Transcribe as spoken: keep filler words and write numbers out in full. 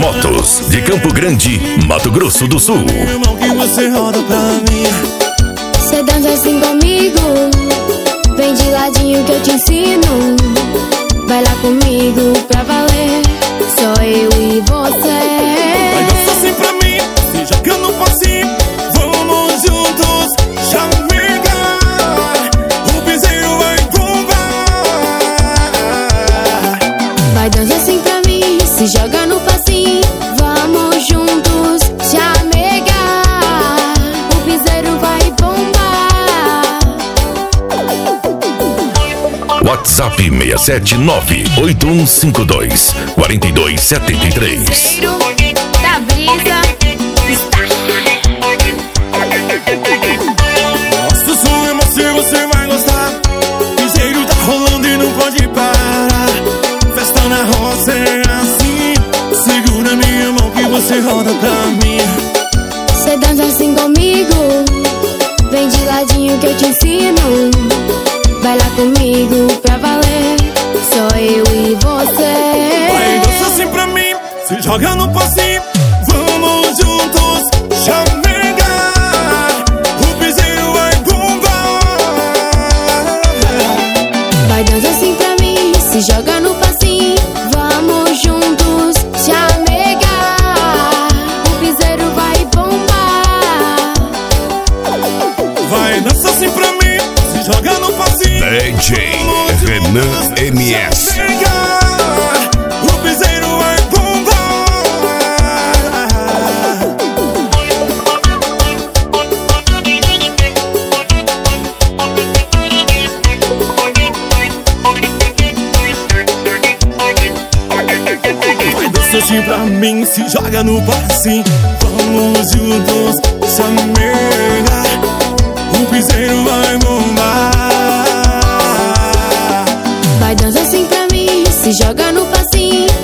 Motos de Campo Grande, Mato Grosso do Sul. Irmão, que você roda pra mim. Cê dança assim comigo, vem de ladinho que eu te ensino. Vai lá comigo pra valer, só eu e você. Vai dançar assim pra mim, se joga no passinho. Vamos juntos, chamegar. O piseiro vai bombar. Vai dançar assim pra mim, se joga no passinho. Vamos juntos, chamegar. O piseiro vai bombar. WhatsApp seis sete nove, oito um cinco dois, quatro dois sete três. Piseiro da brisa está. Nossa, som é macio, você vai gostar. Piseiro tá rolando e não pode parar. Festa na roça é assim. Segura minha mão que você roda pra mim. Cê dança assim comigo, vem de ladinho que eu te ensino. Vai lá comigo pra valer, só eu e você. Vai dançar assim pra mim, se joga no passinho. Vamos juntos, chamegar. O piseiro vai bombar. Vai dançar assim pra mim, se joga no passinho. Vamos juntos, chamegar. O piseiro vai bombar. Vai dançar assim pra mim, se joga no passinho. D J Renan M S. Chamegar. O piseiro vai bombar. Vai dançar assim pra mim, se joga no passinho. Vamos juntos, chamegar. O piseiro vai bombar. Vai dançar assim pra mim, se joga no passinho.